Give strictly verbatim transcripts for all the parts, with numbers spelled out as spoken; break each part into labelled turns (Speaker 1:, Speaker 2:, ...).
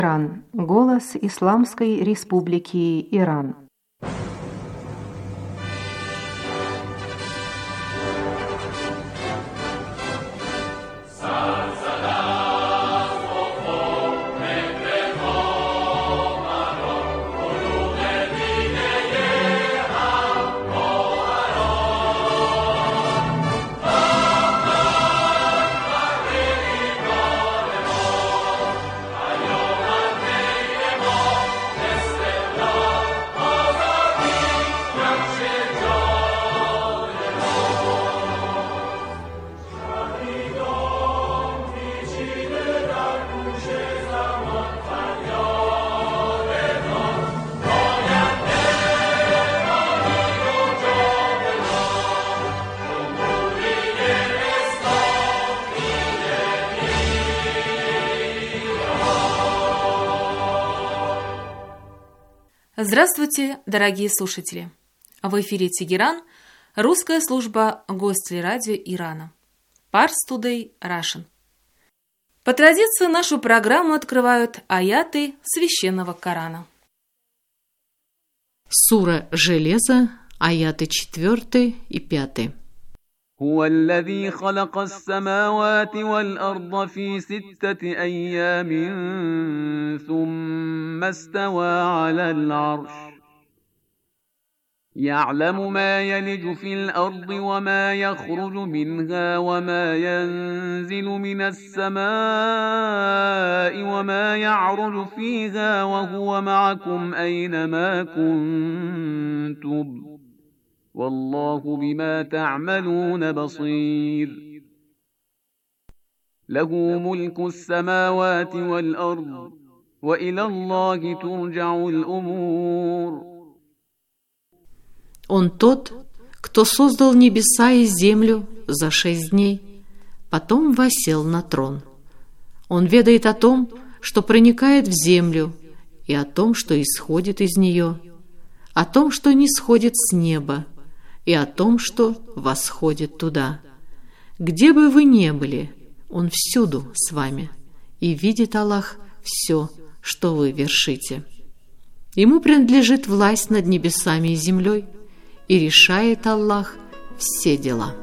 Speaker 1: Иран. Голос Исламской Республики Иран.
Speaker 2: Здравствуйте, дорогие слушатели! В эфире Тегеран, русская служба Гостелерадио Ирана. Pars Today Russian. По традиции нашу программу открывают аяты Священного Корана.
Speaker 3: Сура Железо, аяты четвертый и пятый.
Speaker 4: هو الذي خلق السماوات والأرض في ستة أيام ثم استوى على العرش يعلم ما يلج في الأرض وما يخرج منها وما ينزل من السماء وما يعرج فيها وهو معكم أينما كنتم والله بما تعملون بصير له ملك السماوات والأرض وإلى الله ترجع الأمور.
Speaker 3: Он тот, кто создал небеса и землю за шесть дней, потом воссел на трон. Он ведает о том, что проникает в землю, и о том, что исходит из нее, о том, что не сходит с неба, и о том, что восходит туда. Где бы вы ни были, Он всюду с вами, и видит Аллах все, что вы вершите. Ему принадлежит власть над небесами и землей, и решает Аллах все дела.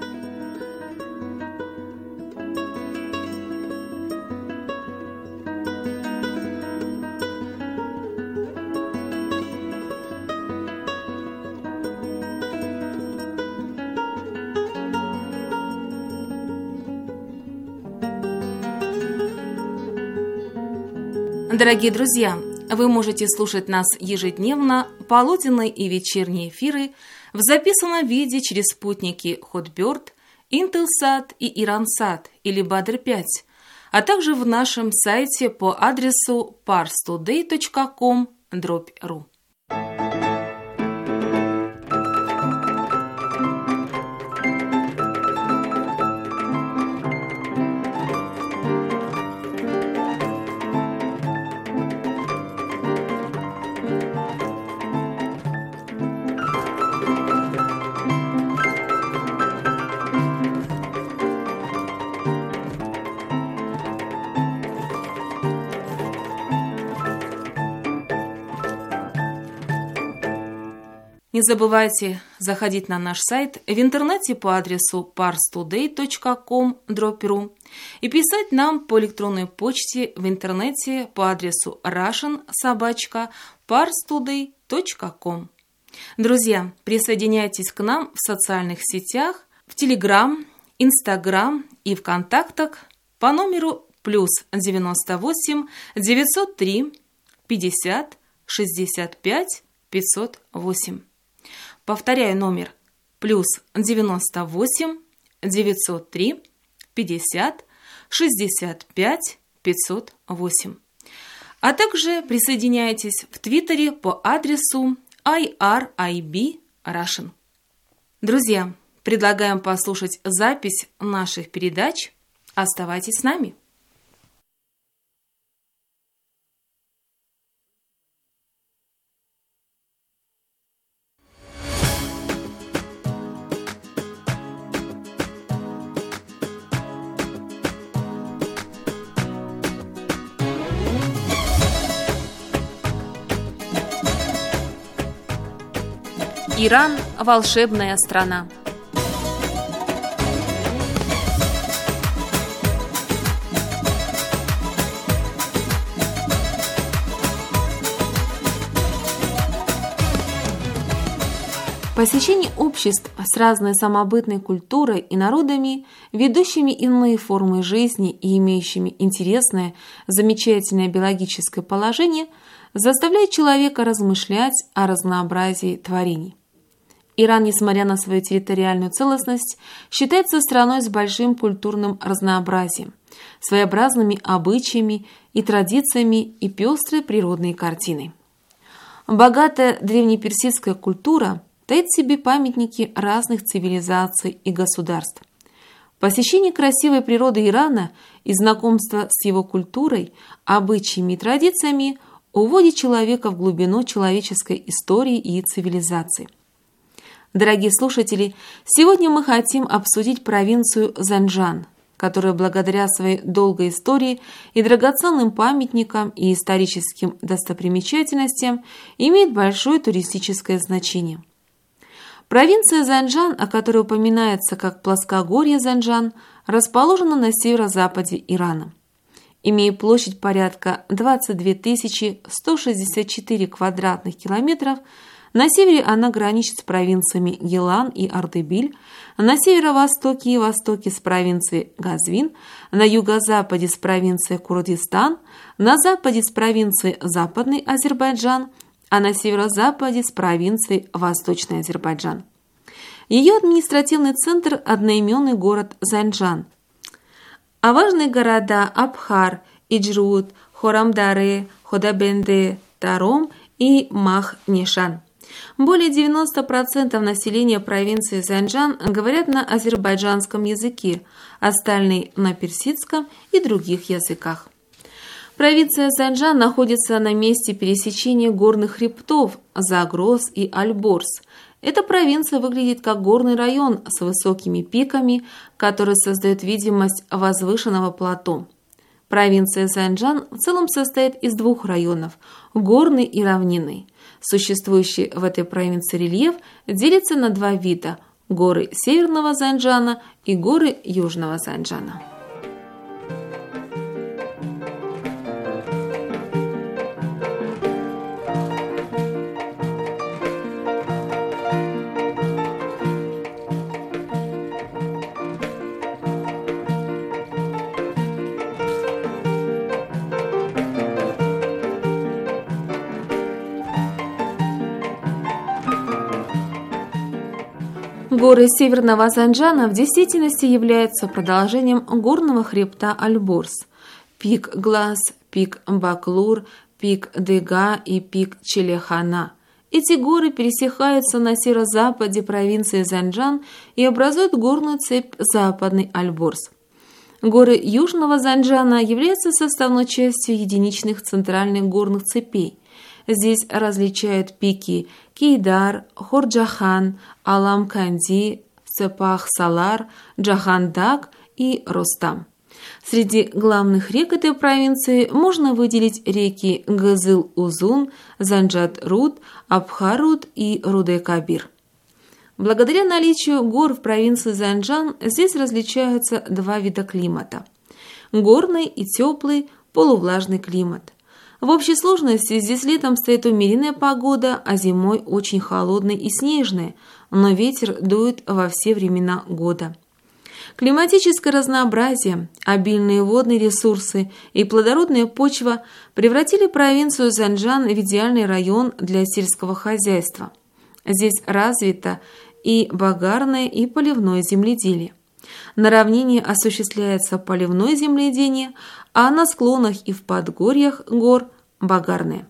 Speaker 2: Дорогие друзья, вы можете слушать нас ежедневно, полуденные и вечерние эфиры в записанном виде через спутники Hotbird, Intelsat и Iransat или Badr пять, а также в нашем сайте по адресу pars today точка com дробь ру. Не забывайте заходить на наш сайт в интернете по адресу pars today точка com дробь ру и писать нам по электронной почте в интернете по адресу russian собака pars today точка com. Друзья, присоединяйтесь к нам в социальных сетях, в Telegram, Instagram и ВКонтактах по номеру плюс девяносто восемь девятьсот три пятьдесят шестьдесят пять пятьсот восемь. Повторяю номер плюс девяносто восемь девятьсот три пятьдесят шестьдесят пять пятьсот восемь. А также присоединяйтесь в Твиттере по адресу ай ар ай би Russian. Друзья, предлагаем послушать запись наших передач. Оставайтесь с нами. Иран – волшебная страна. Посещение обществ с разной самобытной культурой и народами, ведущими иные формы жизни и имеющими интересное, замечательное биологическое положение, заставляет человека размышлять о разнообразии творений. Иран, несмотря на свою территориальную целостность, считается страной с большим культурным разнообразием, своеобразными обычаями и традициями и пестрой природной картиной. Богатая древнеперсидская культура таит в себе памятники разных цивилизаций и государств. Посещение красивой природы Ирана и знакомство с его культурой, обычаями и традициями уводит человека в глубину человеческой истории и цивилизации. Дорогие слушатели, сегодня мы хотим обсудить провинцию Занджан, которая благодаря своей долгой истории и драгоценным памятникам и историческим достопримечательностям имеет большое туристическое значение. Провинция Занджан, о которой упоминается как плоскогорье Занджан, расположена на северо-западе Ирана. Имея площадь порядка двадцать две тысячи сто шестьдесят четыре квадратных километров, на севере она граничит с провинциями Гилан и Ардебиль, на северо-востоке и востоке с провинцией Газвин, на юго-западе с провинцией Курдистан, на западе с провинцией Западный Азербайджан, а на северо-западе с провинцией Восточный Азербайджан. Ее административный центр – одноименный город Занджан, а важные города Абхар, Иджрут, Хорамдаре, Ходабенде, Таром и Мах-Нишан. Более девяноста процентов населения провинции Занджан говорят на азербайджанском языке, остальные – на персидском и других языках. Провинция Занджан находится на месте пересечения горных хребтов Загроз и Альборз. Эта провинция выглядит как горный район с высокими пиками, который создает видимость возвышенного плато. Провинция Занджан в целом состоит из двух районов – горный и равнинный. Существующий в этой провинции рельеф делится на два вида – горы северного Занджана и горы южного Занджана. Горы северного Занджана в действительности являются продолжением горного хребта Альборз. Пик Глаз, пик Баклур, пик Дега и пик Челехана. Эти горы пересекаются на северо-западе провинции Занджан и образуют горную цепь Западный Альборз. Горы южного Занджана являются составной частью единичных центральных горных цепей. Здесь различают пики Кейдар, Хорджахан, Алам-Канди, Сепах-Салар, Джахан-Даг и Ростам. Среди главных рек этой провинции можно выделить реки Гызыл-Узун, Занджат-Руд, Абхар-Руд и Руде-Кабир. Благодаря наличию гор в провинции Занджан здесь различаются два вида климата – горный и теплый полувлажный климат. В общей сложности здесь летом стоит умеренная погода, а зимой очень холодная и снежная, но ветер дует во все времена года. Климатическое разнообразие, обильные водные ресурсы и плодородная почва превратили провинцию Занджан в идеальный район для сельского хозяйства. Здесь развито и багарное, и поливное земледелие. На равнине осуществляется поливное земледение, а на склонах и в подгорьях гор – багарное.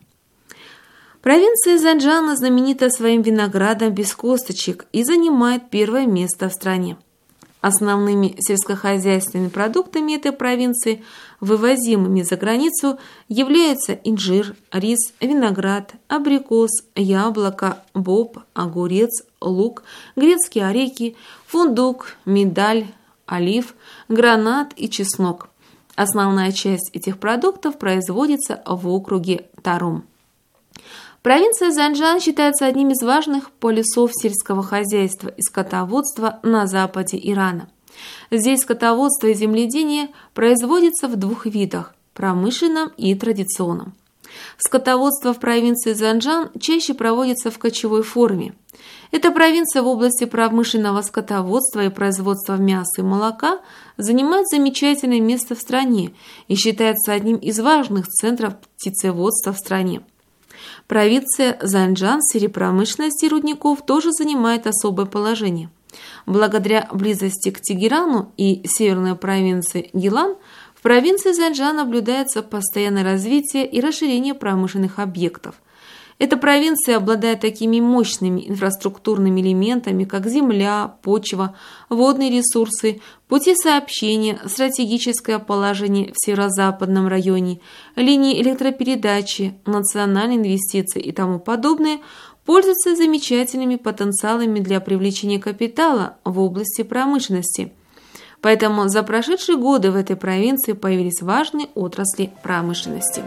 Speaker 2: Провинция Занджана знаменита своим виноградом без косточек и занимает первое место в стране. Основными сельскохозяйственными продуктами этой провинции, вывозимыми за границу, являются инжир, рис, виноград, абрикос, яблоко, боб, огурец, лук, грецкие орехи, фундук, миндаль, олив, гранат и чеснок. Основная часть этих продуктов производится в округе Тарум. Провинция Занджан считается одним из важных полюсов сельского хозяйства и скотоводства на западе Ирана. Здесь скотоводство и земледелие производится в двух видах – промышленном и традиционном. Скотоводство в провинции Занджан чаще проводится в кочевой форме. Эта провинция в области промышленного скотоводства и производства мяса и молока занимает замечательное место в стране и считается одним из важных центров птицеводства в стране. Провинция Занджан в сфере промышленности и рудников тоже занимает особое положение. Благодаря близости к Тегерану и северной провинции Гилан, в провинции Занджан наблюдается постоянное развитие и расширение промышленных объектов. Эта провинция обладает такими мощными инфраструктурными элементами, как земля, почва, водные ресурсы, пути сообщения, стратегическое положение в северо-западном районе, линии электропередачи, национальные инвестиции и тому подобное, пользуются замечательными потенциалами для привлечения капитала в области промышленности. Поэтому за прошедшие годы в этой провинции появились важные отрасли промышленности.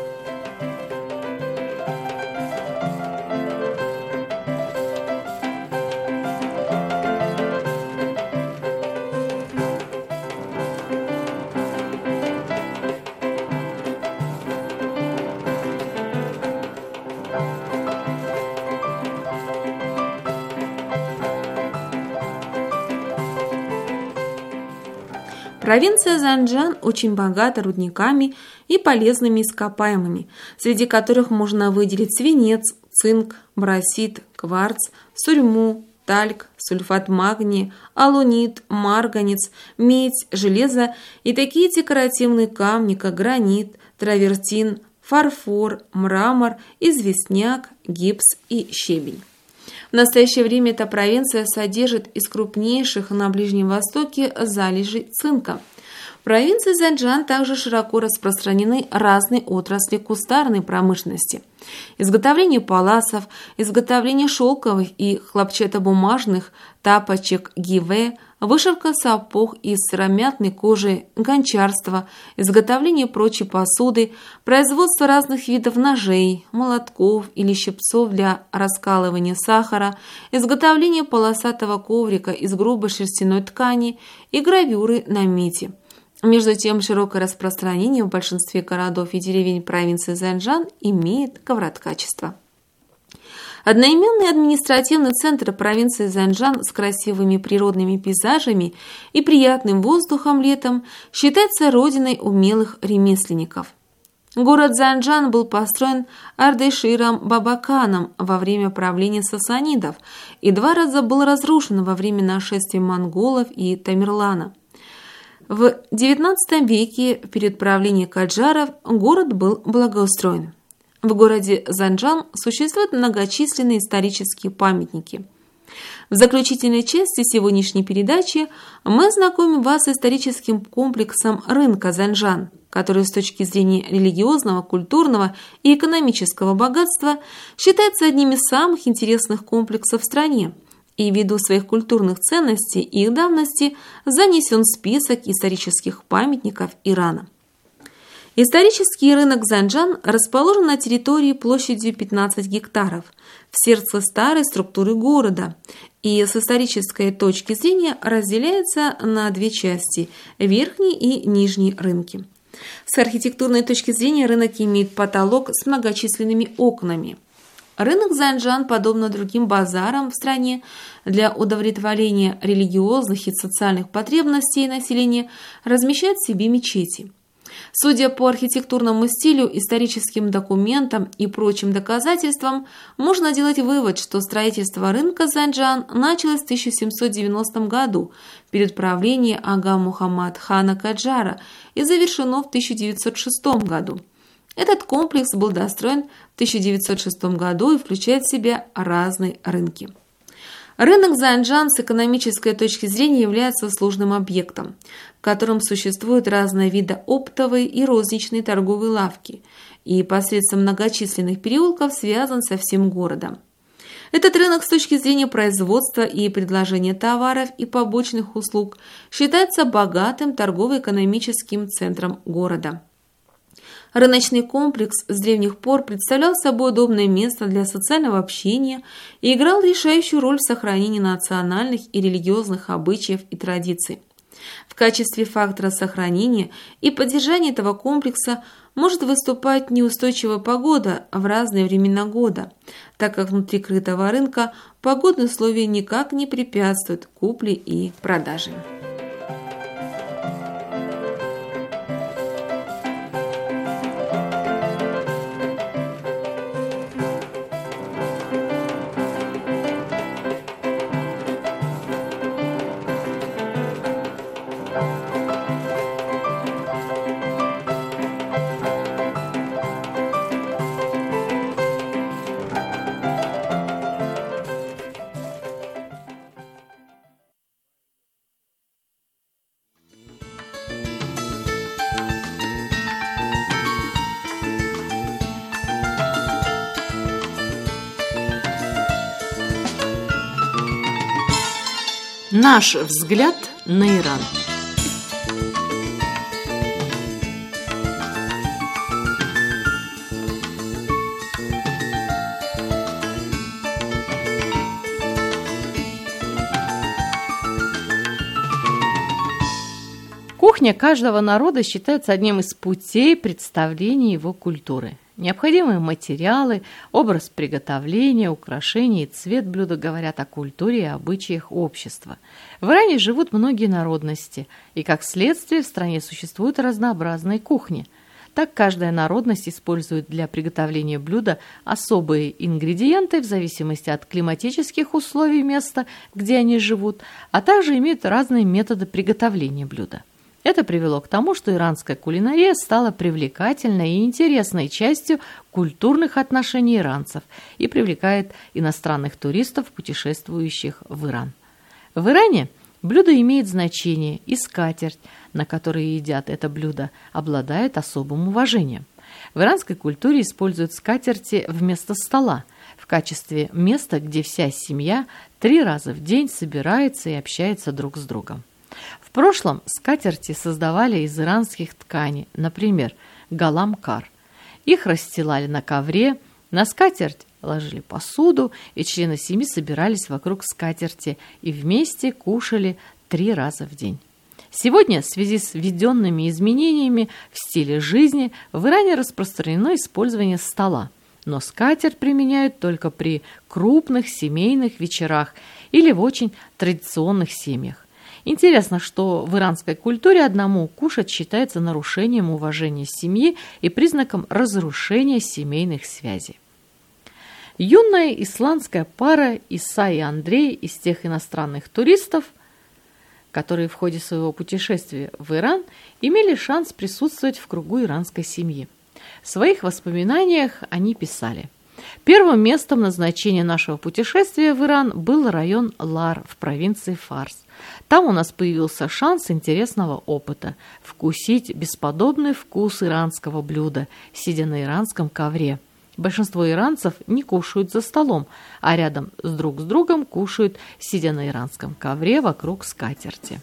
Speaker 2: Провинция Занджан очень богата рудниками и полезными ископаемыми, среди которых можно выделить свинец, цинк, брасит, кварц, сурьму, тальк, сульфат магния, алунит, марганец, медь, железо и такие декоративные камни, как гранит, травертин, фарфор, мрамор, известняк, гипс и щебень. В настоящее время эта провинция содержит из крупнейших на Ближнем Востоке залежей цинка. В провинции Занджан также широко распространены разные отрасли кустарной промышленности. Изготовление паласов, изготовление шелковых и хлопчатобумажных тапочек гиве, вышивка сапог из сыромятной кожи, гончарство, изготовление прочей посуды, производство разных видов ножей, молотков или щипцов для раскалывания сахара, изготовление полосатого коврика из грубой шерстяной ткани и гравюры на меди. Между тем, широкое распространение в большинстве городов и деревень провинции Занджан имеет ковроткачество. Одноименный административный центр провинции Занджан с красивыми природными пейзажами и приятным воздухом летом считается родиной умелых ремесленников. Город Занджан был построен Ардеширом Бабаканом во время правления сасанидов и два раза был разрушен во время нашествия монголов и Тамерлана. В девятнадцатом веке, перед правлением каджаров, город был благоустроен. В городе Занджан существуют многочисленные исторические памятники. В заключительной части сегодняшней передачи мы знакомим вас с историческим комплексом рынка Занджан, который с точки зрения религиозного, культурного и экономического богатства считается одним из самых интересных комплексов в стране и ввиду своих культурных ценностей и их давности занесен в список исторических памятников Ирана. Исторический рынок Занджан расположен на территории площадью пятнадцать гектаров, в сердце старой структуры города, и с исторической точки зрения разделяется на две части – верхний и нижний рынки. С архитектурной точки зрения рынок имеет потолок с многочисленными окнами. Рынок Занджан, подобно другим базарам в стране, для удовлетворения религиозных и социальных потребностей населения размещает в себе мечети. Судя по архитектурному стилю, историческим документам и прочим доказательствам, можно делать вывод, что строительство рынка Занджан началось в тысяча семьсот девяностом году перед правлением ага Мухаммад хана Каджара и завершено в тысяча девятьсот шестом году. Этот комплекс был достроен в тысяча девятьсот шестом году и включает в себя разные рынки. Рынок Занджан с экономической точки зрения является сложным объектом, в котором существуют разные виды оптовой и розничной торговой лавки и посредством многочисленных переулков связан со всем городом. Этот рынок с точки зрения производства и предложения товаров и побочных услуг считается богатым торгово-экономическим центром города. Рыночный комплекс с древних пор представлял собой удобное место для социального общения и играл решающую роль в сохранении национальных и религиозных обычаев и традиций. В качестве фактора сохранения и поддержания этого комплекса может выступать неустойчивая погода в разные времена года, так как внутри крытого рынка погодные условия никак не препятствуют купле и продаже.
Speaker 3: Наш взгляд на Иран. Кухня каждого народа считается одним из путей представления его культуры. Необходимые материалы, образ приготовления, украшения и цвет блюда говорят о культуре и обычаях общества. В Иране живут многие народности, и как следствие в стране существуют разнообразные кухни. Так каждая народность использует для приготовления блюда особые ингредиенты в зависимости от климатических условий места, где они живут, а также имеют разные методы приготовления блюда. Это привело к тому, что иранская кулинария стала привлекательной и интересной частью культурных отношений иранцев и привлекает иностранных туристов, путешествующих в Иран. В Иране блюдо имеет значение, и скатерть, на которой едят это блюдо, обладает особым уважением. В иранской культуре используют скатерти вместо стола в качестве места, где вся семья три раза в день собирается и общается друг с другом. В прошлом скатерти создавали из иранских тканей, например, галамкар. Их расстилали на ковре, на скатерть ложили посуду, и члены семьи собирались вокруг скатерти и вместе кушали три раза в день. Сегодня, в связи с введенными изменениями в стиле жизни, в Иране распространено использование стола, но скатерть применяют только при крупных семейных вечерах или в очень традиционных семьях. Интересно, что в иранской культуре одному кушать считается нарушением уважения семьи и признаком разрушения семейных связей. Юная исландская пара Иса и Андрей из тех иностранных туристов, которые в ходе своего путешествия в Иран имели шанс присутствовать в кругу иранской семьи. В своих воспоминаниях они писали: «Первым местом назначения нашего путешествия в Иран был район Лар в провинции Фарс. Там у нас появился шанс интересного опыта – вкусить бесподобный вкус иранского блюда, сидя на иранском ковре. Большинство иранцев не кушают за столом, а рядом с друг с другом кушают, сидя на иранском ковре вокруг скатерти».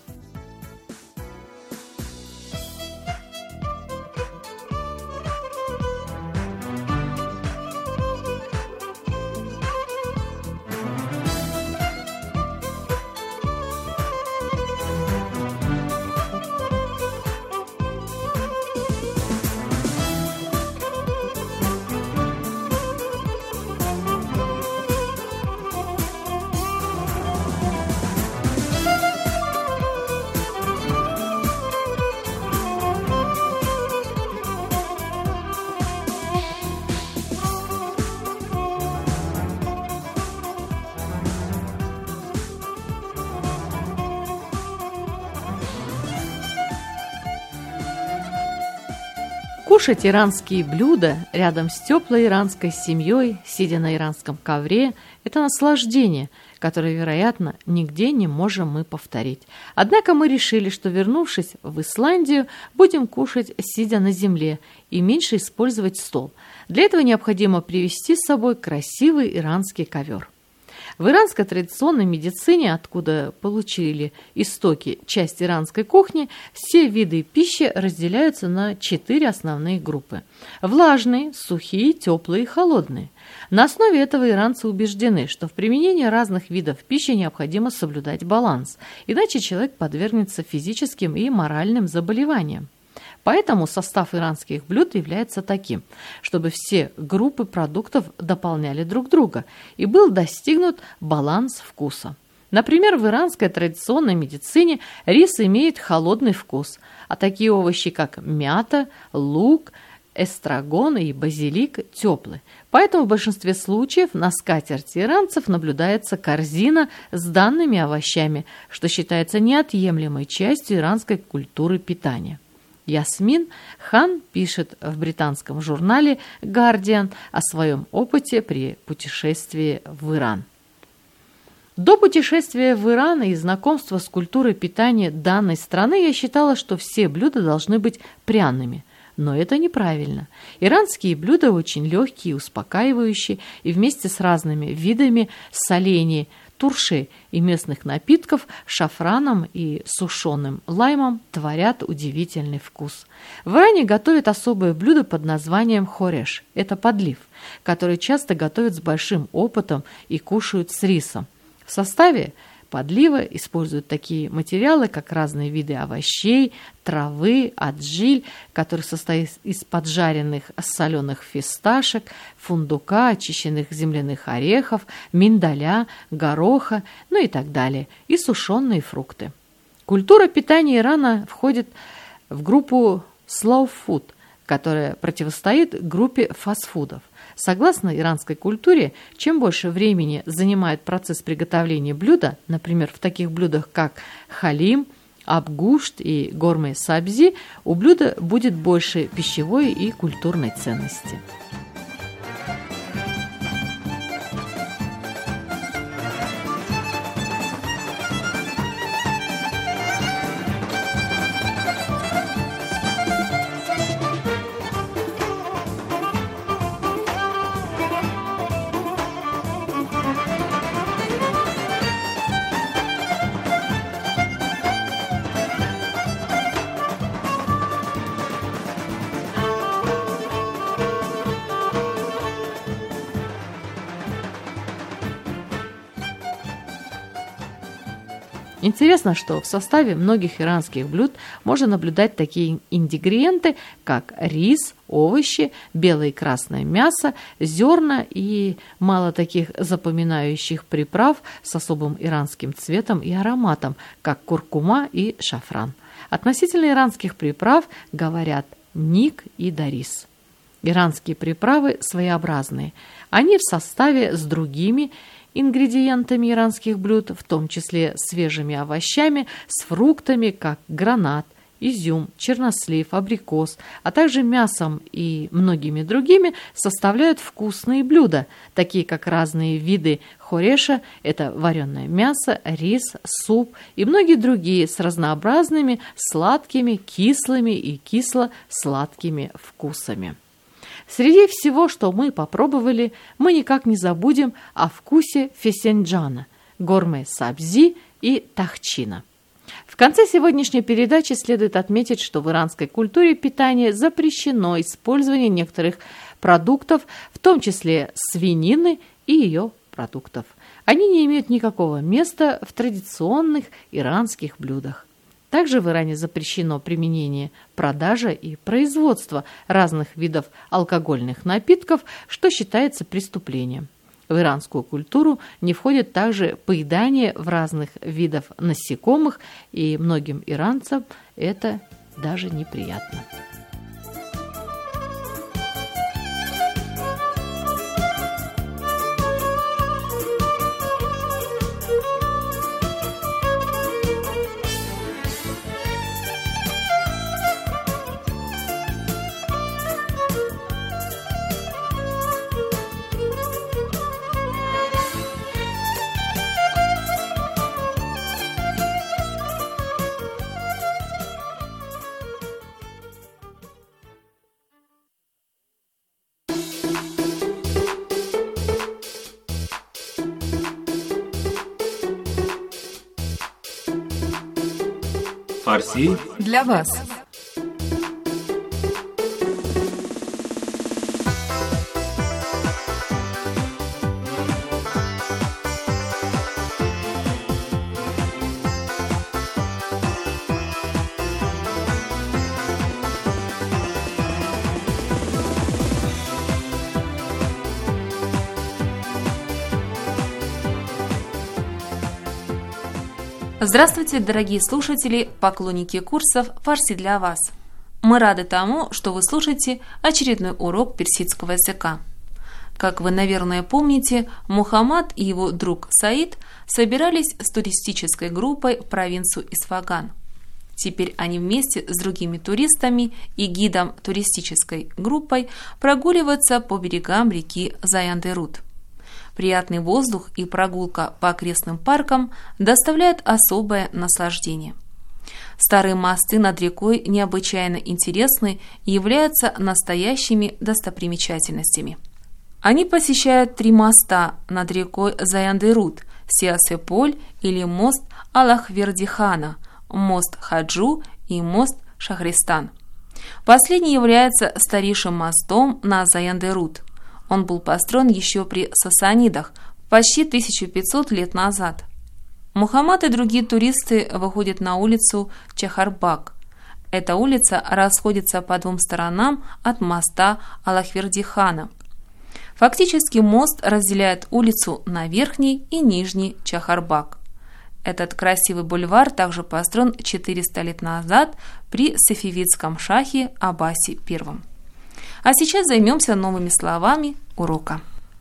Speaker 3: Кушать иранские блюда рядом с теплой иранской семьей, сидя на иранском ковре, это наслаждение, которое, вероятно, нигде не можем мы повторить. Однако мы решили, что, вернувшись в Исландию, будем кушать, сидя на земле, и меньше использовать стол. Для этого необходимо привезти с собой красивый иранский ковер. В иранской традиционной медицине, откуда получили истоки часть иранской кухни, все виды пищи разделяются на четыре основные группы. Влажные, сухие, теплые и холодные. На основе этого иранцы убеждены, что в применении разных видов пищи необходимо соблюдать баланс, иначе человек подвергнется физическим и моральным заболеваниям. Поэтому состав иранских блюд является таким, чтобы все группы продуктов дополняли друг друга и был достигнут баланс вкуса. Например, в иранской традиционной медицине рис имеет холодный вкус, а такие овощи, как мята, лук, эстрагон и базилик теплые. Поэтому в большинстве случаев на скатерти иранцев наблюдается корзина с данными овощами, что считается неотъемлемой частью иранской культуры питания. Ясмин Хан пишет в британском журнале «Гардиан» о своем опыте при путешествии в Иран. До путешествия в Иран и знакомства с культурой питания данной страны я считала, что все блюда должны быть пряными. Но это неправильно. Иранские блюда очень легкие, успокаивающие и вместе с разными видами солений, турши и местных напитков, шафраном и сушеным лаймом творят удивительный вкус. В Иране готовят особое блюдо под названием хореш. Это подлив, который часто готовят с большим опытом и кушают с рисом. В составе подлива используют такие материалы, как разные виды овощей, травы, аджиль, который состоит из поджаренных соленых фисташек, фундука, очищенных земляных орехов, миндаля, гороха, ну и так далее, и сушеные фрукты. Культура питания Ирана входит в группу slow food, которая противостоит группе фастфудов. Согласно иранской культуре, чем больше времени занимает процесс приготовления блюда, например, в таких блюдах, как халим, абгушт и горме-сабзи, у блюда будет больше пищевой и культурной ценности. Интересно, что в составе многих иранских блюд можно наблюдать такие ингредиенты, как рис, овощи, белое и красное мясо, зерна и мало таких запоминающих приправ с особым иранским цветом и ароматом, как куркума и шафран. Относительно иранских приправ говорят ник и дарис. Иранские приправы своеобразные. Они в составе с другими ингредиентами иранских блюд, в том числе свежими овощами, с фруктами, как гранат, изюм, чернослив, абрикос, а также мясом и многими другими, составляют вкусные блюда, такие как разные виды хореша, это вареное мясо, рис, суп и многие другие с разнообразными сладкими, кислыми и кисло-сладкими вкусами. Среди всего, что мы попробовали, мы никак не забудем о вкусе фесенджана, горме-сабзи и тахчина. В конце сегодняшней передачи следует отметить, что в иранской культуре питания запрещено использование некоторых продуктов, в том числе свинины и ее продуктов. Они не имеют никакого места в традиционных иранских блюдах. Также в Иране запрещено применение, продажа и производство разных видов алкогольных напитков, что считается преступлением. В иранскую культуру не входит также поедание в разных видов насекомых, и многим иранцам это даже неприятно.
Speaker 5: فارسی
Speaker 1: для вас.
Speaker 2: Здравствуйте, дорогие слушатели, поклонники курсов «Фарси для вас». Мы рады тому, что вы слушаете очередной урок персидского языка. Как вы, наверное, помните, Мухаммад и его друг Саид собирались с туристической группой в провинцию Исфаган. Теперь они вместе с другими туристами и гидом туристической группой прогуливаются по берегам реки Заян-де-Рут. Приятный воздух и прогулка по окрестным паркам доставляют особое наслаждение. Старые мосты над рекой необычайно интересны и являются настоящими достопримечательностями. Они посещают три моста над рекой Заян-де-Рут: Сиясе-Поль или мост Аллахвердихана, мост Хаджу и мост Шахристан. Последний является старейшим мостом на Заян-де-Рут. Он был построен еще при сасанидах, почти тысячу пятьсот лет назад. Мухаммад и другие туристы выходят на улицу Чахарбаг. Эта улица расходится по двум сторонам от моста Аллахвердихана. Фактически мост разделяет улицу на Верхний и Нижний Чахарбаг. Этот красивый бульвар также построен четыреста лет назад при сафавидском шахе Аббасе I. А сейчас займемся новыми словами урока.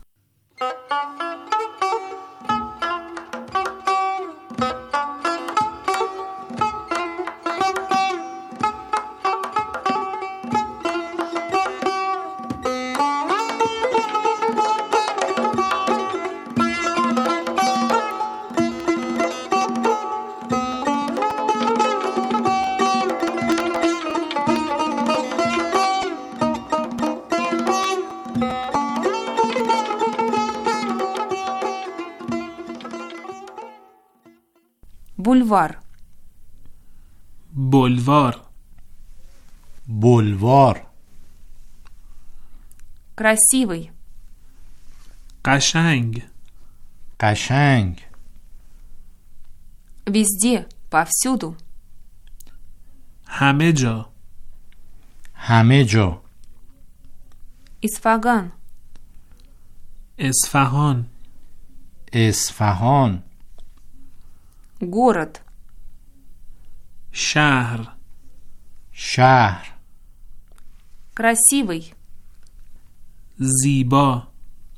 Speaker 2: Бульвар.
Speaker 5: بلوار
Speaker 6: بلوار
Speaker 2: Красивый.
Speaker 5: قشنگ
Speaker 6: قشنگ
Speaker 2: Везде, повсюду.
Speaker 5: همه جا
Speaker 6: همه جا
Speaker 2: Исфаган.
Speaker 5: اصفهان
Speaker 6: اصفهان
Speaker 2: Город.
Speaker 5: شهر
Speaker 6: شهر
Speaker 2: Красивый.
Speaker 5: زیبا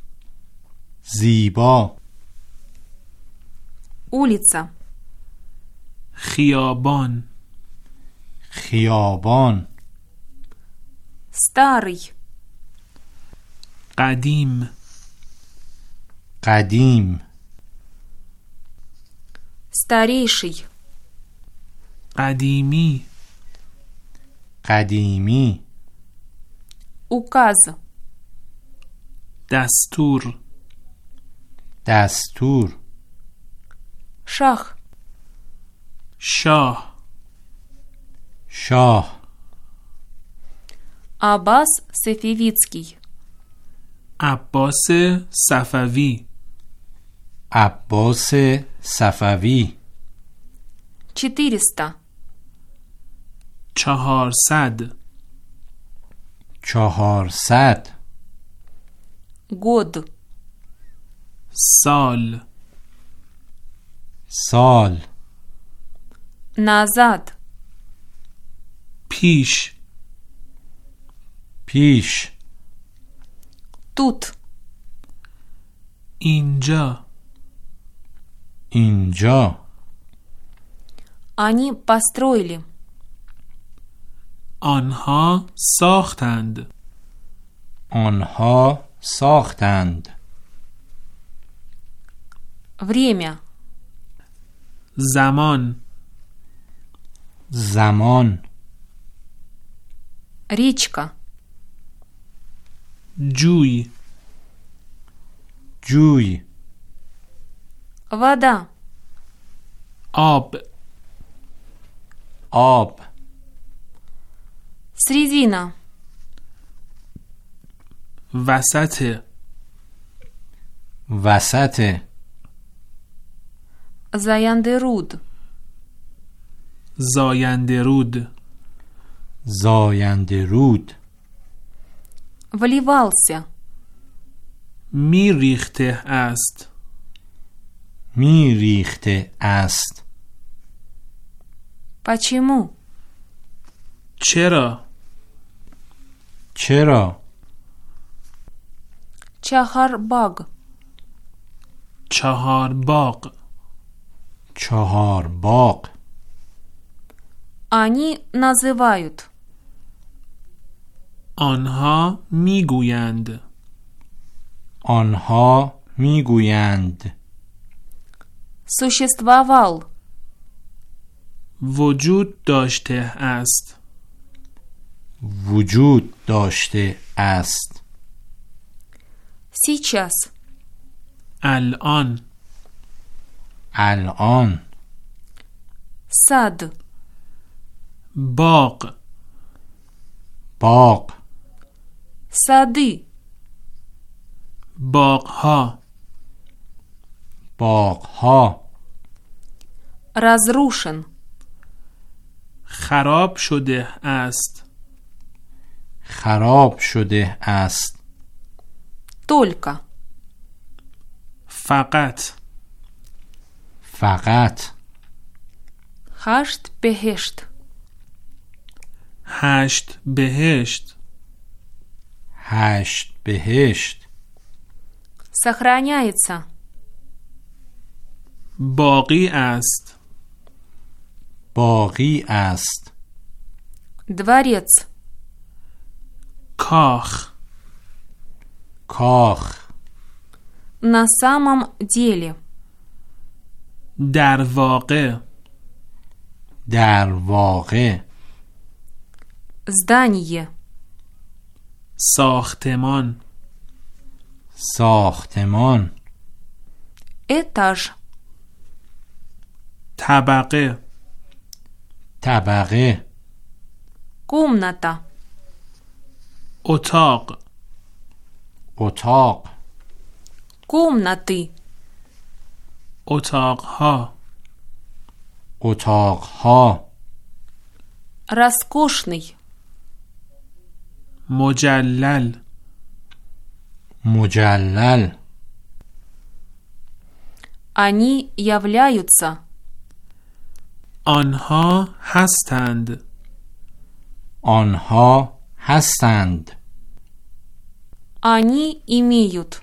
Speaker 6: زیبا
Speaker 2: Улица.
Speaker 5: خیابان
Speaker 6: خیابان
Speaker 2: Старый.
Speaker 5: قدیم
Speaker 6: قدیم
Speaker 2: Старейший.
Speaker 5: قدیمی
Speaker 6: قدیمی
Speaker 2: Указ.
Speaker 5: دستور
Speaker 6: دستور
Speaker 2: Шах.
Speaker 5: شاه
Speaker 6: شاه
Speaker 2: Аббас Сафавидский.
Speaker 5: عباس صفوی
Speaker 6: عباس صفوی
Speaker 2: Четыреста.
Speaker 5: چهارصد
Speaker 6: چهارصد
Speaker 2: Год.
Speaker 5: سال
Speaker 6: سال
Speaker 2: Назад.
Speaker 5: پیش
Speaker 6: پیش
Speaker 2: Тут.
Speaker 5: اینجا
Speaker 6: اینجا
Speaker 2: Они построили.
Speaker 5: آنها ساختند
Speaker 6: آنها ساختند
Speaker 2: Время.
Speaker 5: زمان
Speaker 6: زمان
Speaker 2: Речка.
Speaker 5: جوی
Speaker 6: جوی
Speaker 2: Вода.
Speaker 5: آب
Speaker 6: آب.
Speaker 2: Середина.
Speaker 5: وسط.
Speaker 6: وسط.
Speaker 2: زاینده رود.
Speaker 5: زاینده رود.
Speaker 6: زاینده رود.
Speaker 2: Вливался.
Speaker 5: می ریخته است.
Speaker 6: می ریخته است.
Speaker 2: Почему?
Speaker 5: چرا؟
Speaker 6: چرا؟
Speaker 2: Чахарбаг.
Speaker 5: چهار باغ.
Speaker 6: چهار باغ.
Speaker 2: Они называют.
Speaker 5: آنها میگویند.
Speaker 6: آنها میگویند.
Speaker 2: Существовал.
Speaker 5: وجود داشته است.
Speaker 6: وجود داشته است.
Speaker 2: Сейчас.
Speaker 5: الان.
Speaker 6: الان.
Speaker 2: Сад.
Speaker 5: باغ.
Speaker 6: باغ.
Speaker 2: Сады.
Speaker 5: باغها.
Speaker 6: باغها.
Speaker 2: Разрушен.
Speaker 5: خراب شده است.
Speaker 6: خراب شده است.
Speaker 2: Только.
Speaker 5: فقط.
Speaker 6: فقط.
Speaker 2: Хашт бехешт.
Speaker 5: هشت بهشت.
Speaker 6: هشت بهشت.
Speaker 2: Сохраняется.
Speaker 5: باقی است.
Speaker 6: باقی است.
Speaker 2: Дворец.
Speaker 5: کاخ.
Speaker 6: کاخ.
Speaker 2: На самом деле.
Speaker 5: در واقع.
Speaker 6: در واقع.
Speaker 2: Здание.
Speaker 5: ساختمان.
Speaker 6: ساختمان.
Speaker 2: Этаж.
Speaker 5: طبقه.
Speaker 6: طبقه.
Speaker 2: Комната.
Speaker 5: اتاق.
Speaker 6: اتاق.
Speaker 2: Комнаты.
Speaker 5: اتاقها.
Speaker 6: اتاقها.
Speaker 2: Роскошный.
Speaker 5: مجلل.
Speaker 6: مجلل.
Speaker 2: Они являются.
Speaker 5: آنها هستند.
Speaker 6: آنها هستند.
Speaker 2: Они имеют.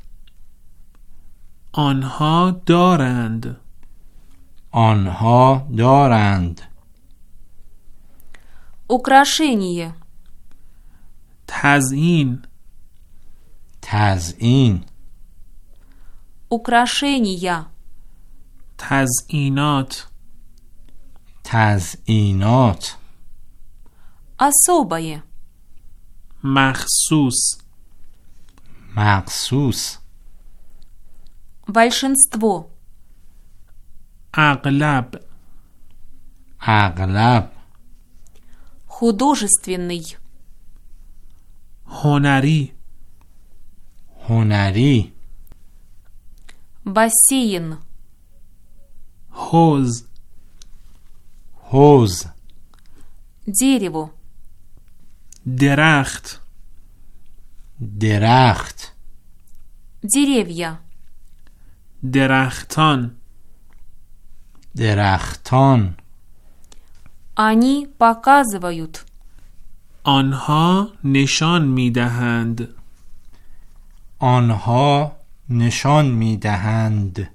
Speaker 5: آنها دارند.
Speaker 6: آنها دارند.
Speaker 2: Украшение.
Speaker 5: تزیین.
Speaker 6: تزیین.
Speaker 2: Украшения.
Speaker 5: تزیینات.
Speaker 6: تزیینات.
Speaker 2: Особое.
Speaker 5: مخصوص.
Speaker 6: مخصوص.
Speaker 2: Большинство.
Speaker 5: اغلب.
Speaker 6: اغلب.
Speaker 2: Художественный.
Speaker 5: هنری.
Speaker 6: هنری.
Speaker 2: Бассейн.
Speaker 5: حوض.
Speaker 6: حوض.
Speaker 2: Дерево.
Speaker 5: درخت.
Speaker 6: درخت.
Speaker 2: Деревья.
Speaker 5: درختان.
Speaker 6: درختان.
Speaker 2: Они показывают.
Speaker 5: آنها نشان میدهند.
Speaker 6: آنها نشان میدهند.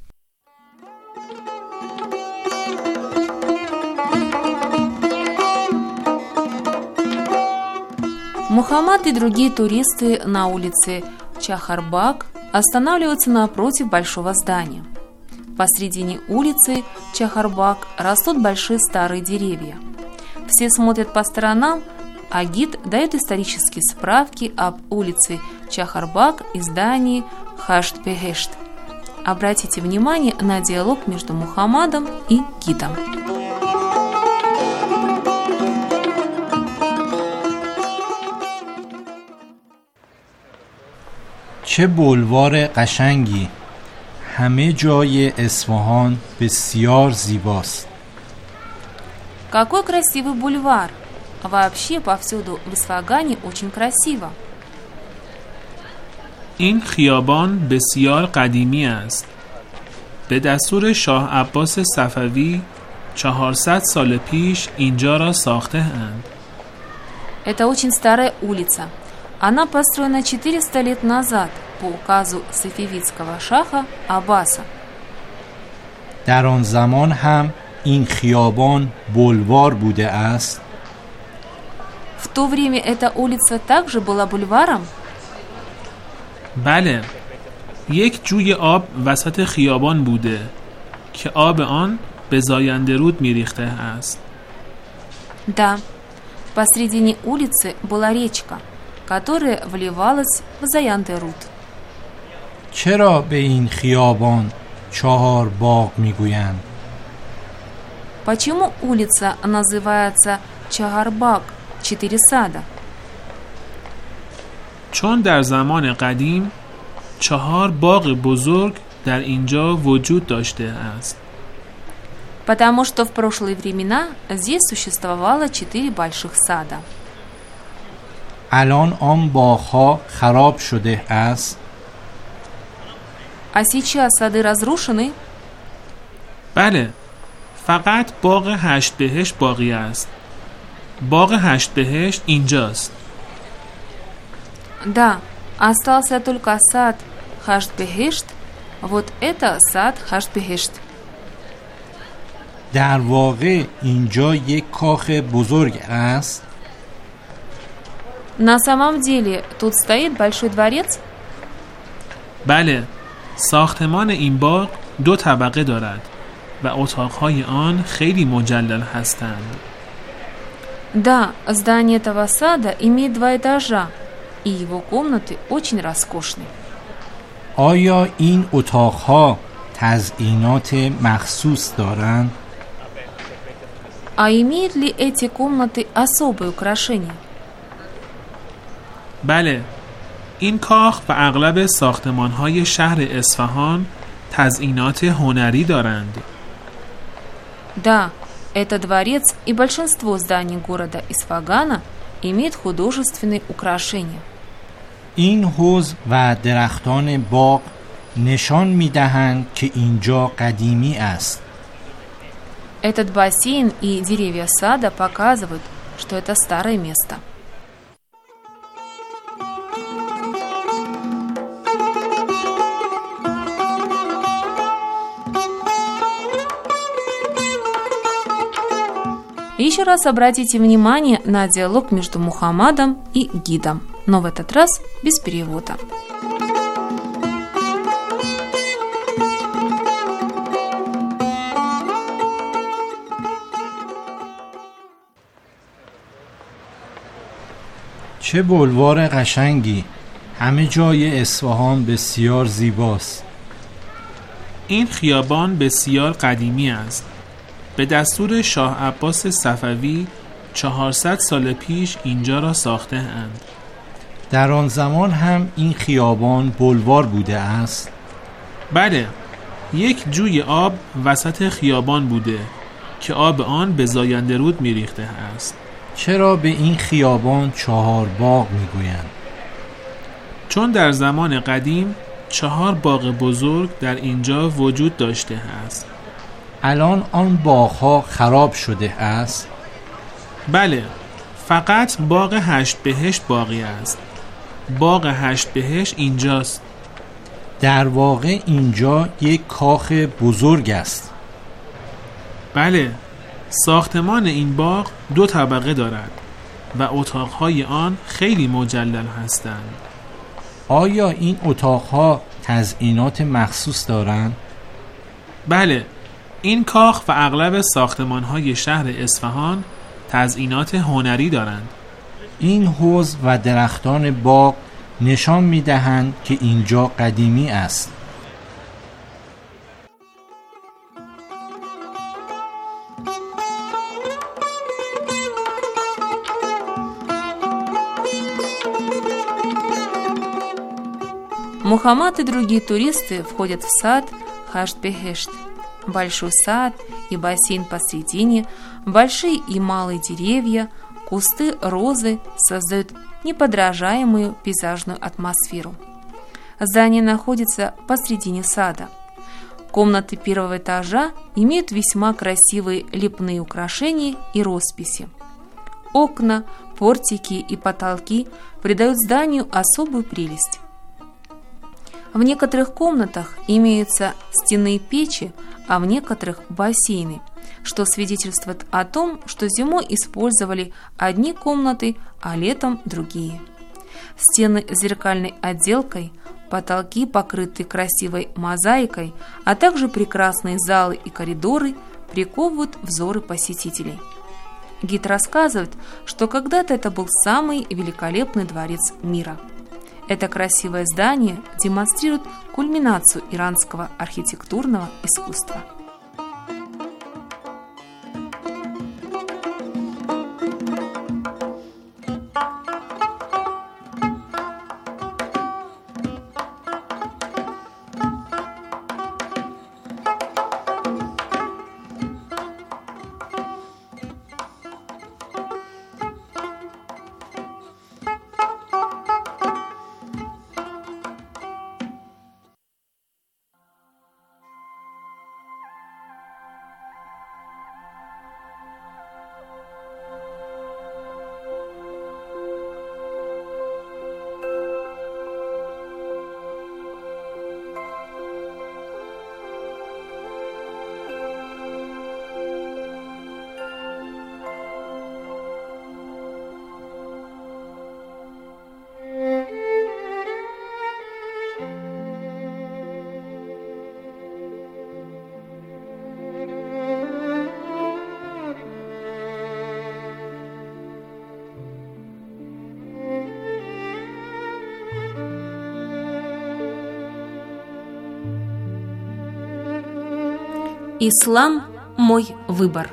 Speaker 2: Мухаммад и другие туристы на улице Чахарбаг останавливаются напротив большого здания. Посредине улицы Чахарбаг растут большие старые деревья. Все смотрят по сторонам, а гид дает исторические справки об улице Чахарбаг и здании Хашт-Бехешт. Обратите внимание на диалог между Мухаммадом и гидом.
Speaker 6: چه بلوار قشنگی. همه جای اصفهان بسیار زیباست.
Speaker 2: Какой красивый бульвар! Вообще повсюду в Исфагане очень красиво.
Speaker 5: این خیابان بسیار قدیمی است. به دستور شاه عباس صفوی چهارصد سال پیش اینجا را ساخته اند.
Speaker 2: Это очень старая улица. Она построена четыреста лет назад по указу сафевидского шаха Аббаса.
Speaker 6: در آن زمان هم این خیابان بلوار بوده است.
Speaker 2: В то время эта улица также была бульваром?
Speaker 5: بله، یک جوی آب وسط خیابان بوده که آب آن به زاینده رود میریخته است.
Speaker 2: Да, посредине улицы была речка, которая вливалась в Заян-де-Руд.
Speaker 6: چرا به این خیابان چهار باغ میگویند؟
Speaker 2: Почему улица называется Чагарбаг, четыре сада?
Speaker 5: چون در زمان قدیم چهار باغ بزرگ در اینجا وجود داشته است.
Speaker 2: Потому что в прошлые времена здесь существовало четыре больших сада.
Speaker 6: الان آن باغ‌ها خراب شده است.
Speaker 2: А сейчас сады разрушены?
Speaker 5: بله، فقط باغ هشت بهشت باقی است. باغ هشت بهشت اینجاست.
Speaker 2: Да, остался только сад Хашт-Бехешт. Вот это сад Хашт-Бехешт.
Speaker 6: در واقع اینجا یک کاخ بزرگ است.
Speaker 2: На самом деле тут стоит большой дворец?
Speaker 5: بله، ساختمان این باغ دو طبقه دارد و اتاقهای آن خیلی مجلل هستند.
Speaker 2: Да, здание этого сада имеет два этажа, и его комнаты очень роскошны.
Speaker 6: آیا این اتاقها تزیینات مخصوص دارند؟
Speaker 2: А имеют ли эти комнаты особые украшения?
Speaker 5: بله، این کاخ و اغلب ساختمان‌های شهر اصفهان تزیینات هنری دارند.
Speaker 2: Да, этот дворец и большинство зданий города Исфагана имеют художественные украшения.
Speaker 6: این حوض و درختان باغ نشان می‌دهند که اینجا قدیمی است.
Speaker 2: Этот бассейн и деревья сада показывают, что это старое место. Еще раз обратите внимание на диалог между Мухаммадом и гидом, но в этот раз без перевода.
Speaker 6: چه بلوار قشنگی. همه جای اصفهان بسیار زیباست.
Speaker 5: این خیابان بسیار قدیمی است. به دستور شاه عباس صفوی چهارصد سال پیش اینجا را ساخته اند.
Speaker 6: در آن زمان هم این خیابان بلوار بوده است.
Speaker 5: بله، یک جوی آب وسط خیابان بوده که آب آن به زاینده رود میریخته است.
Speaker 6: چرا به این خیابان چهار باغ میگویند؟
Speaker 5: چون در زمان قدیم چهار باغ بزرگ در اینجا وجود داشته است.
Speaker 6: الان آن باغ‌ها خراب شده است.
Speaker 5: بله، فقط باغ هشت بهشت باقی است. باغ هشت بهشت اینجاست.
Speaker 6: در واقع اینجا یک کاخ بزرگ است.
Speaker 5: بله، ساختمان این باغ دو طبقه دارد و اتاقهای آن خیلی مجلل هستند.
Speaker 6: آیا این اتاقها تزیینات مخصوص دارند؟
Speaker 5: بله، این کاخ و اغلب ساختمان‌های شهر اصفهان تزیینات هنری دارند.
Speaker 6: این حوض و درختان باغ نشان می‌دهند که اینجا قدیمی است.
Speaker 2: Мухаммад и другие туристы входят в сад Хашт-Бехешт. Большой сад и бассейн посредине, большие и малые деревья, кусты розы создают неподражаемую пейзажную атмосферу. Здание находится посредине сада. Комнаты первого этажа имеют весьма красивые лепные украшения и росписи. Окна, портики и потолки придают зданию особую прелесть. В некоторых комнатах имеются стенные печи, а в некоторых бассейны, что свидетельствует о том, что зимой использовали одни комнаты, а летом другие. Стены с зеркальной отделкой, потолки, покрытые красивой мозаикой, а также прекрасные залы и коридоры приковывают взоры посетителей. Гид рассказывает, что когда-то это был самый великолепный дворец мира. Это красивое здание демонстрирует кульминацию иранского архитектурного искусства. Ислам – мой выбор.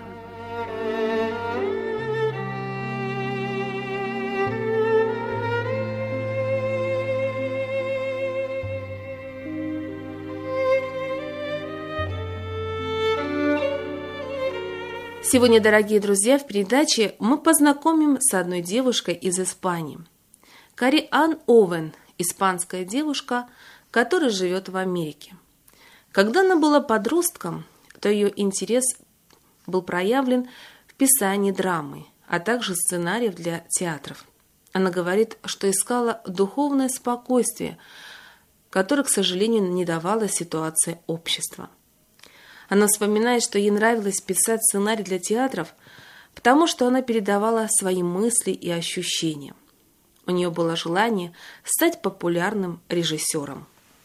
Speaker 2: Сегодня, дорогие друзья, в передаче мы познакомим с одной девушкой из Испании. Кари Анн Оуэн, испанская девушка, которая живет в Америке. Когда она была подростком, то ее интерес был проявлен в писании драмы, а также сценариев для театров. Она говорит, что искала духовное спокойствие, которое, к сожалению, не давала ситуация общества. Она вспоминает, что ей нравилось писать сценарий для театров, потому что она передавала свои мысли и ощущения. У нее было желание стать популярным режиссером.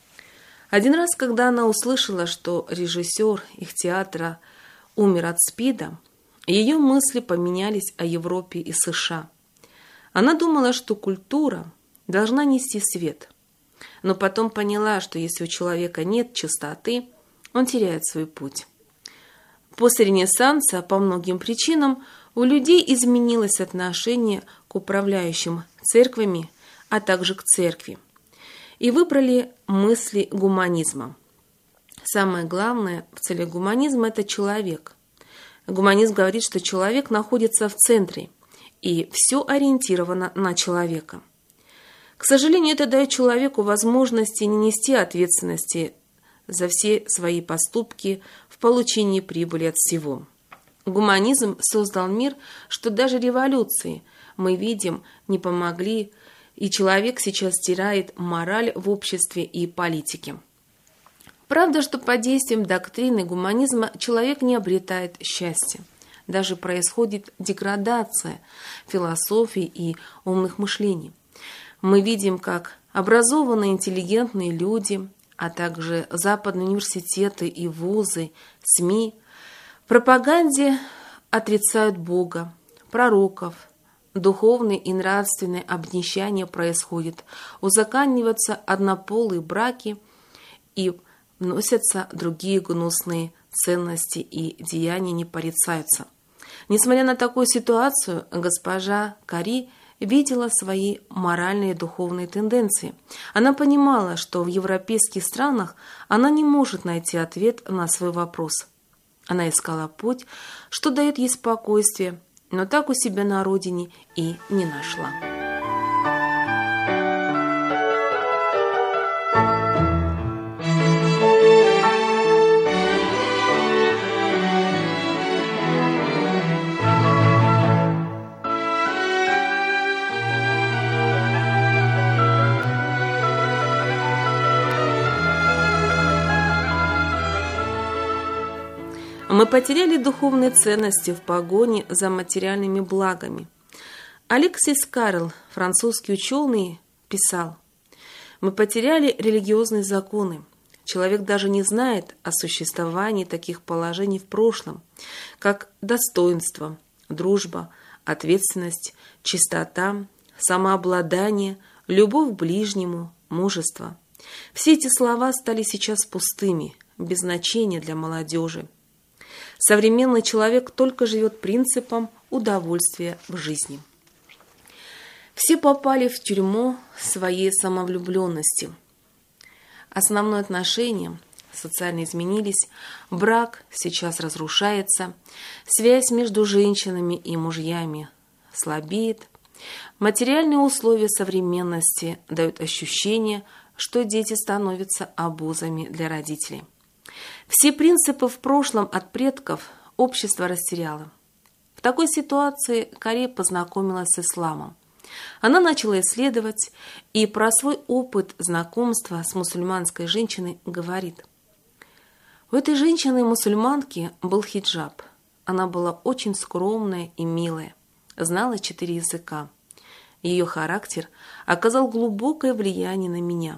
Speaker 2: Один раз, когда она услышала, что режиссер их театра умер от СПИДа, ее мысли поменялись о Европе и США. Она думала, что культура должна нести свет, но потом поняла, что если у человека нет чистоты, он теряет свой путь. После Ренессанса, по многим причинам, у людей изменилось отношение к управляющим церквями, а также к церкви, и выбрали мысли гуманизма. Самое главное в цели гуманизма – это человек. Гуманизм говорит, что человек находится в центре, и все ориентировано на человека. К сожалению, это дает человеку возможности не нести ответственности за все свои поступки в получении прибыли от всего. Гуманизм создал мир, что даже революции, мы видим, не помогли, и человек сейчас теряет мораль в обществе и политике. Правда, что под действием доктрины гуманизма человек не обретает счастья. Даже происходит деградация философии и умных мышлений. Мы видим, как образованные, интеллигентные люди, а также западные университеты и вузы, СМИ, в пропаганде отрицают Бога, пророков. Духовное и нравственное обнищание происходит, узакониваются однополые браки и вносятся другие гнусные ценности и деяния не порицаются. Несмотря на такую ситуацию, госпожа Кари видела свои моральные и духовные тенденции. Она понимала, что в европейских странах она не может найти ответ на свой вопрос. Она искала путь, что дает ей спокойствие, но так у себя на родине и не нашла. Мы потеряли духовные ценности в погоне за материальными благами. Алексис Карл, французский ученый, писал: «Мы потеряли религиозные законы. Человек даже не знает о существовании таких положений в прошлом, как достоинство, дружба, ответственность, чистота, самообладание, любовь к ближнему, мужество. Все эти слова стали сейчас пустыми, без значения для молодежи. Современный человек только живет принципом удовольствия в жизни». Все попали в тюрьму своей самовлюбленности. Основные отношения социально изменились, брак сейчас разрушается, связь между женщинами и мужьями слабеет. Материальные условия современности дают ощущение, что дети становятся обузами для родителей. Все принципы в прошлом от предков общество растеряло. В такой ситуации Кари познакомилась с исламом. Она начала исследовать и про свой опыт знакомства с мусульманской женщиной говорит: «У этой женщины-мусульманки был хиджаб. Она была очень скромная и милая, знала четыре языка. Ее характер оказал глубокое влияние на меня.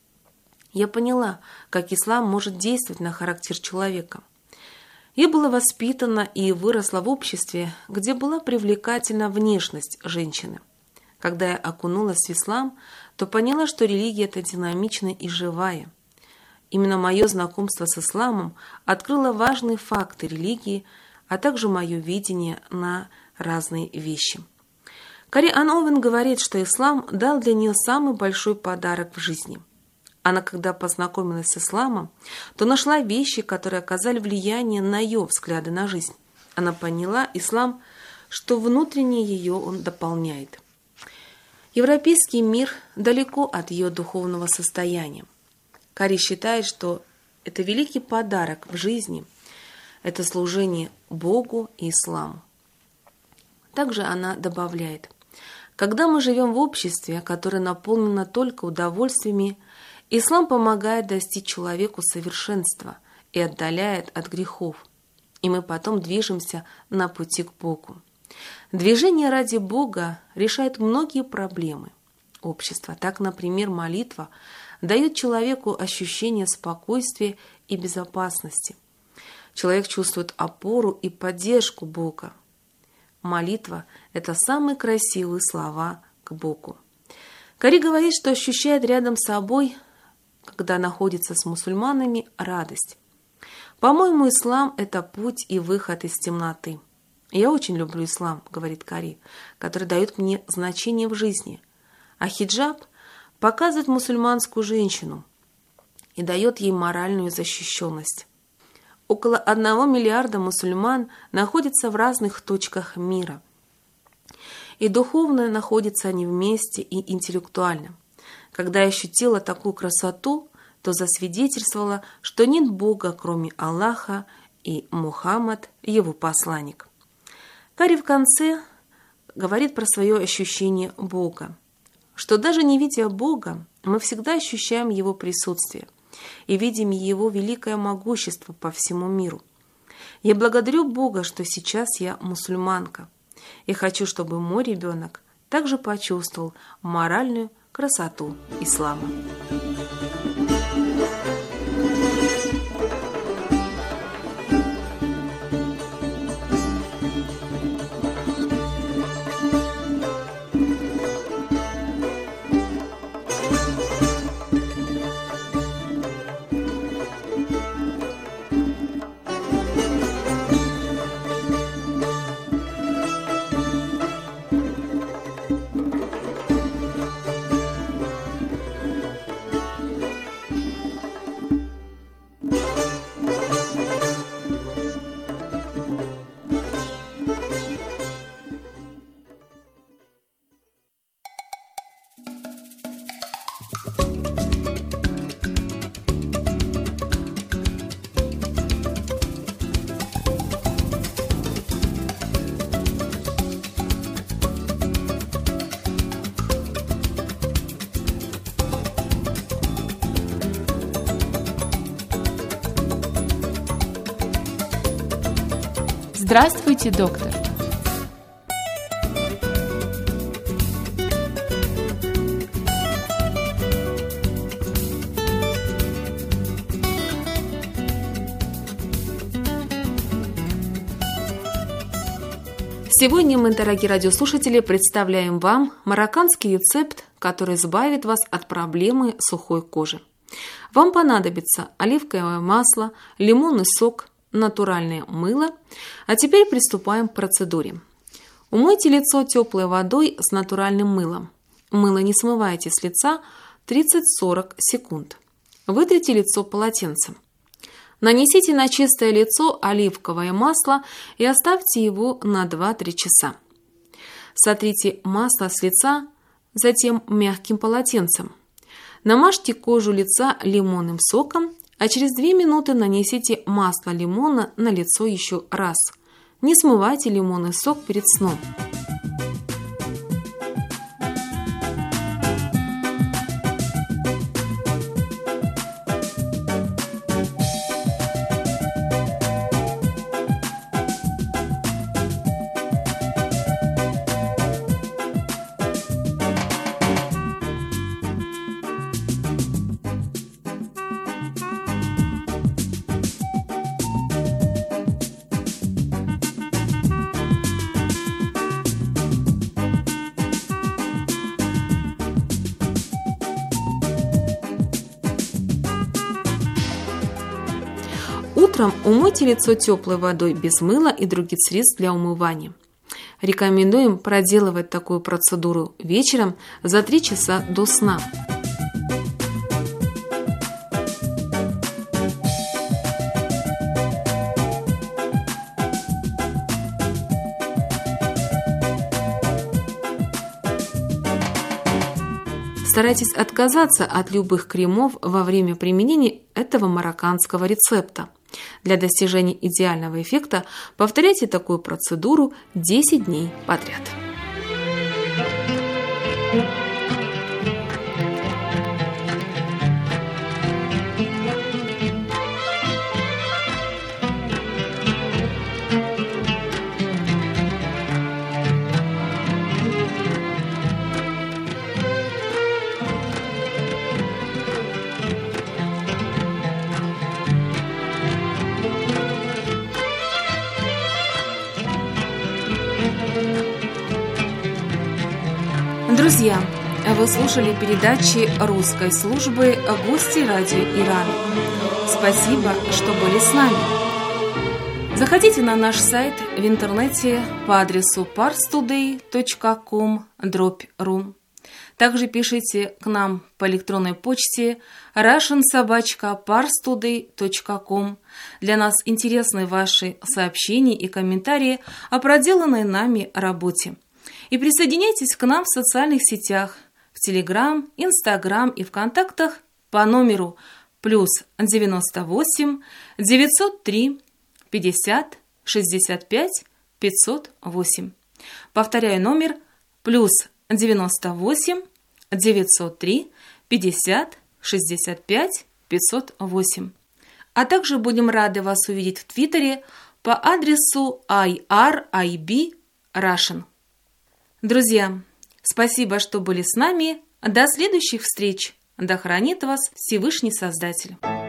Speaker 2: Я поняла, как ислам может действовать на характер человека. Я была воспитана и выросла в обществе, где была привлекательна внешность женщины. Когда я окунулась в ислам, то поняла, что религия – это динамичная и живая. Именно мое знакомство с исламом открыло важные факты религии, а также мое видение на разные вещи». Кари Ан Овен говорит, что ислам дал для нее самый большой подарок в жизни. Она, когда познакомилась с исламом, то нашла вещи, которые оказали влияние на ее взгляды на жизнь. Она поняла ислам, что внутренне ее он дополняет. Европейский мир далеко от ее духовного состояния. Кари считает, что это великий подарок в жизни, это служение Богу и исламу. Также она добавляет: когда мы живем в обществе, которое наполнено только удовольствиями, ислам помогает достичь человеку совершенства и отдаляет от грехов, и мы потом движемся на пути к Богу. Движение ради Бога решает многие проблемы общества. Так, например, молитва дает человеку ощущение спокойствия и безопасности. Человек чувствует опору и поддержку Бога. Молитва – это самые красивые слова к Богу. Кари говорит, что ощущает рядом с собой, когда находится с мусульманами, радость. «По-моему, ислам – это путь и выход из темноты. Я очень люблю ислам», – говорит Кари, «который дает мне значение в жизни. А хиджаб показывает мусульманскую женщину и дает ей моральную защищенность. Около одного миллиарда мусульман находятся в разных точках мира. И духовно находятся они вместе и интеллектуально. Когда я ощутила такую красоту, то засвидетельствовала, что нет Бога, кроме Аллаха, и Мухаммад – его посланник». Кари в конце говорит про свое ощущение Бога, что даже не видя Бога, мы всегда ощущаем Его присутствие и видим Его великое могущество по всему миру. Я благодарю Бога, что сейчас я мусульманка, и хочу, чтобы мой ребенок также почувствовал моральную красоту ислама.
Speaker 7: Здравствуйте, доктор.
Speaker 2: Сегодня мы, дорогие радиослушатели, представляем вам марокканский рецепт, который избавит вас от проблемы сухой кожи. Вам понадобится оливковое масло, лимонный сок, натуральное мыло. А теперь приступаем к процедуре. Умойте лицо теплой водой с натуральным мылом. Мыло не смывайте с лица тридцать-сорок секунд. Вытрите лицо полотенцем. Нанесите на чистое лицо оливковое масло и оставьте его на два-три часа. Сотрите масло с лица, затем мягким полотенцем. Намажьте кожу лица лимонным соком, а через две минуты нанесите масло лимона на лицо еще раз. Не смывайте лимонный сок перед сном. Утром умойте лицо теплой водой без мыла и других средств для умывания. Рекомендуем проделывать такую процедуру вечером за три часа до сна. Старайтесь отказаться от любых кремов во время применения этого марокканского рецепта. Для достижения идеального эффекта повторяйте такую процедуру десять дней подряд. Друзья, вы слушали передачи русской службы «Гости радио Иран». Спасибо, что были с нами. Заходите на наш сайт в интернете по адресу парстудей точка ком дробь ру. Также пишите к нам по электронной почте russian собака парстудей точка ком. Для нас интересны ваши сообщения и комментарии о проделанной нами работе. И присоединяйтесь к нам в социальных сетях, в Телеграм, Инстаграм и ВКонтактах по номеру плюс девяносто восемь девятьсот три пятьдесят шестьдесят пять пятьсот восемь. Повторяю номер плюс девяносто восемь девятьсот три пятьдесят шестьдесят пять пятьсот восемь. А также будем рады вас увидеть в Твиттере по адресу ай ар ай би Russian. Друзья, спасибо, что были с нами. До следующих встреч. Да хранит вас Всевышний Создатель.